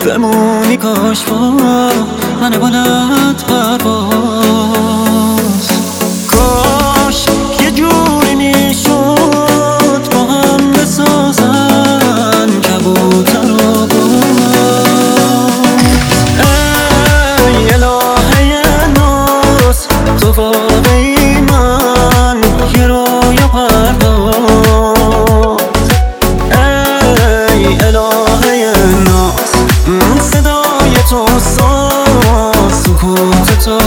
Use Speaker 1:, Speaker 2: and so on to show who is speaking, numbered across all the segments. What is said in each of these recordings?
Speaker 1: بمونی کاش با من بلند پرواز. کاش یه جوری میشد با هم بسازن کبوتر و باز. ای الهه ناز تو واقعی من یه رویا پرداز. ای الهه ناز صدای تو ساز سکوت تو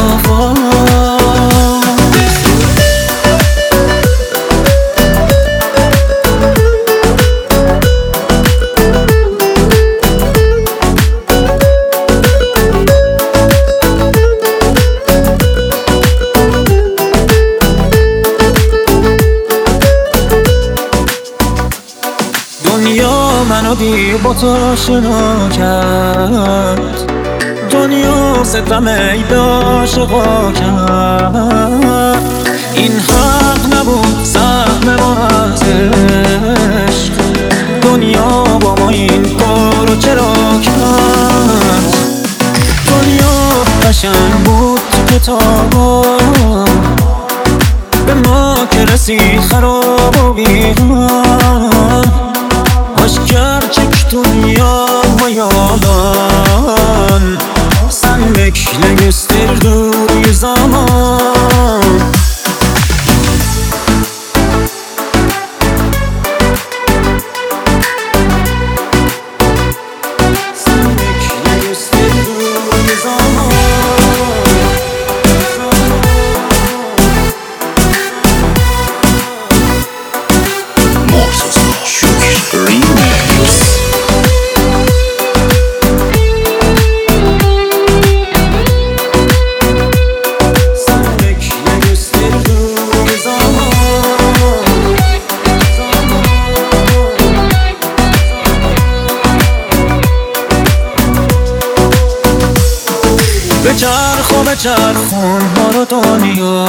Speaker 1: دنیا منو بی با تو آشنا کرد، دنیا ستم ای به عاشقا کرد. این حق نبود سهم ما از عشق، دنیا با ما این کارو چرا کرد؟ دنیا قشنگ بود تو کتابا، به ما که رسید خراب و بیرون. Gerçek dünya yalan, sen bekle gösterdiği zaman. Sen bekle gösterdiği zaman. بچرخون ما رو دنیا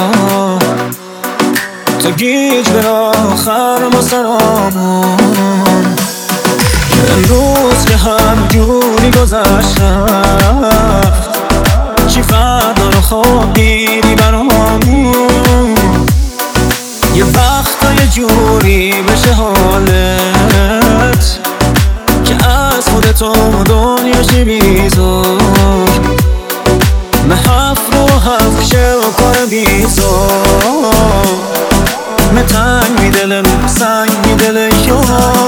Speaker 1: تا گیج به آخر ما سرامون. امروز که هم جوری گذشت رفت، چی فردا رو خواب دیدی برامون. یه وقتا یه جوری بشه حالت که از خودتو دنیاشی بیزار. محف رو حف شه و کار بیزار، متنگ می دلم سنگ می دل یار.